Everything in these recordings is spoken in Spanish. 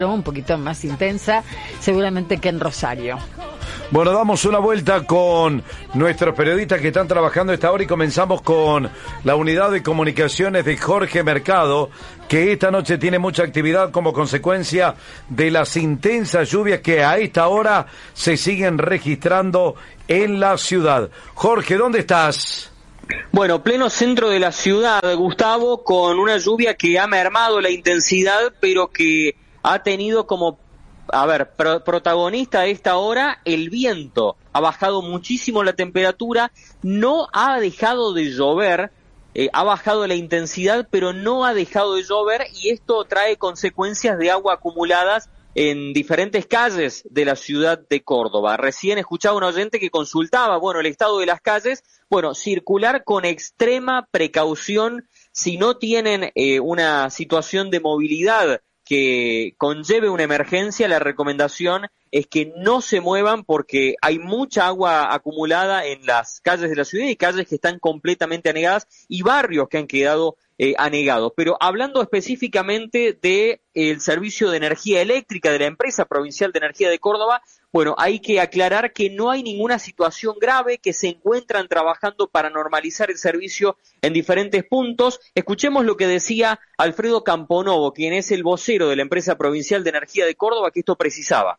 un poquito más intensa, seguramente que en Rosario. Bueno, damos una vuelta con nuestros periodistas que están trabajando a esta hora y comenzamos con la unidad de comunicaciones de Jorge Mercado, que esta noche tiene mucha actividad como consecuencia de las intensas lluvias que a esta hora se siguen registrando en la ciudad. Jorge, ¿dónde estás? Bueno, pleno centro de la ciudad, Gustavo, con una lluvia que ha mermado la intensidad, pero que ha tenido como protagonista a esta hora el viento. Ha bajado muchísimo la temperatura, no ha dejado de llover, ha bajado la intensidad, pero no ha dejado de llover, y esto trae consecuencias de agua acumuladas en diferentes calles de la ciudad de Córdoba. Recién escuchaba un oyente que consultaba, el estado de las calles. Circular con extrema precaución. Si no tienen una situación de movilidad que conlleve una emergencia, la recomendación es que no se muevan porque hay mucha agua acumulada en las calles de la ciudad y calles que están completamente anegadas y barrios que han quedado anegados. Pero hablando específicamente del servicio de energía eléctrica de la empresa provincial de energía de Córdoba, hay que aclarar que no hay ninguna situación grave, que se encuentran trabajando para normalizar el servicio en diferentes puntos. Escuchemos lo que decía Alfredo Camponovo, quien es el vocero de la empresa provincial de energía de Córdoba, que esto precisaba.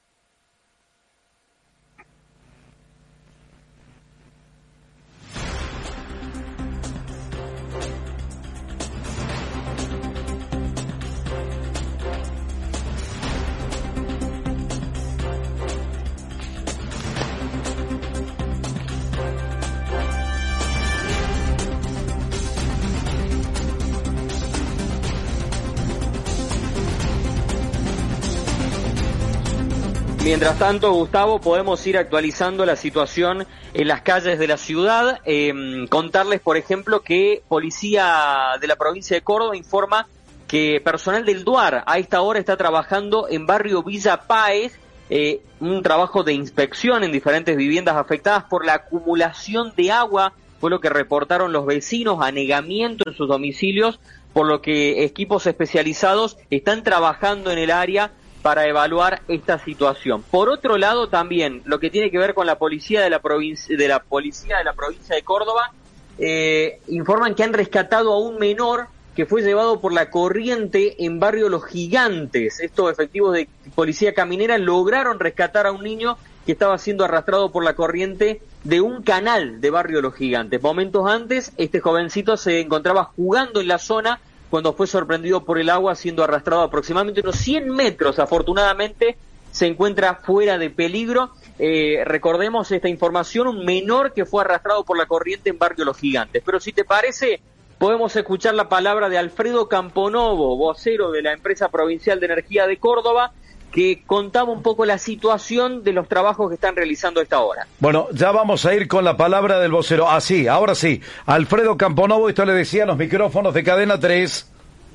Mientras tanto, Gustavo, podemos ir actualizando la situación en las calles de la ciudad. Contarles, por ejemplo, que Policía de la provincia de Córdoba informa que personal del DUAR a esta hora está trabajando en barrio Villa Páez, un trabajo de inspección en diferentes viviendas afectadas por la acumulación de agua, fue lo que reportaron los vecinos, anegamiento en sus domicilios, por lo que equipos especializados están trabajando en el área para evaluar esta situación. Por otro lado, también lo que tiene que ver con la policía de la provincia de Córdoba, informan que han rescatado a un menor que fue llevado por la corriente en barrio Los Gigantes. Estos efectivos de policía caminera lograron rescatar a un niño que estaba siendo arrastrado por la corriente de un canal de barrio Los Gigantes. Momentos antes, este jovencito se encontraba jugando en la zona cuando fue sorprendido por el agua, siendo arrastrado aproximadamente unos 100 metros. Afortunadamente se encuentra fuera de peligro. Recordemos esta información, un menor que fue arrastrado por la corriente en barrio Los Gigantes. Pero si te parece, podemos escuchar la palabra de Alfredo Camponovo, vocero de la empresa provincial de energía de Córdoba, que contaba un poco la situación de los trabajos que están realizando a esta hora. Bueno, ya vamos a ir con la palabra del vocero. Sí, ahora sí. Alfredo Camponovo, esto le decía a los micrófonos de Cadena 3.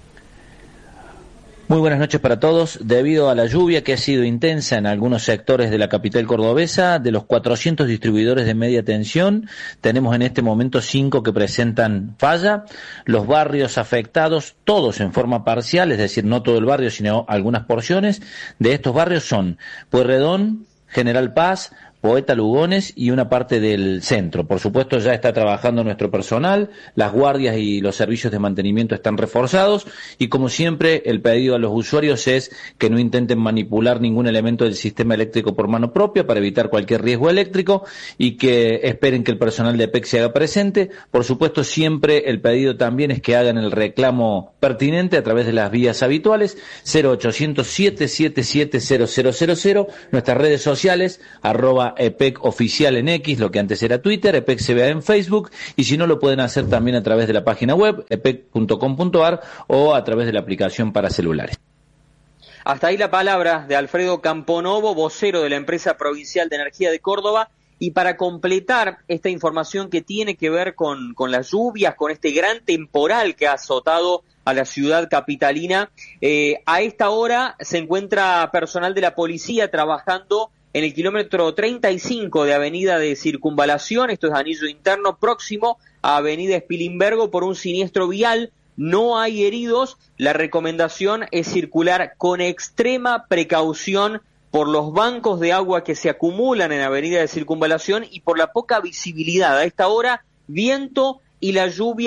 Muy buenas noches para todos. Debido a la lluvia que ha sido intensa en algunos sectores de la capital cordobesa, de los 400 distribuidores de media tensión, tenemos en este momento 5 que presentan falla. Los barrios afectados, todos en forma parcial, es decir, no todo el barrio, sino algunas porciones de estos barrios son Pueyrredón, General Paz, Poeta Lugones y una parte del centro. Por supuesto, ya está trabajando nuestro personal, las guardias y los servicios de mantenimiento están reforzados y, como siempre, el pedido a los usuarios es que no intenten manipular ningún elemento del sistema eléctrico por mano propia para evitar cualquier riesgo eléctrico y que esperen que el personal de EPEC se haga presente. Por supuesto, siempre el pedido también es que hagan el reclamo pertinente a través de las vías habituales, 0800 777 0000, nuestras redes sociales, @EPEC oficial en X, lo que antes era Twitter, EPEC CBA en Facebook, y si no lo pueden hacer también a través de la página web epec.com.ar o a través de la aplicación para celulares. Hasta ahí la palabra de Alfredo Camponovo, vocero de la empresa provincial de energía de Córdoba. Y para completar esta información que tiene que ver con las lluvias, con este gran temporal que ha azotado a la ciudad capitalina, a esta hora se encuentra personal de la policía trabajando en el kilómetro 35 de Avenida de Circunvalación, esto es anillo interno, próximo a Avenida Spilimbergo, por un siniestro vial no hay heridos. La recomendación es circular con extrema precaución por los bancos de agua que se acumulan en Avenida de Circunvalación y por la poca visibilidad. A esta hora, viento y la lluvia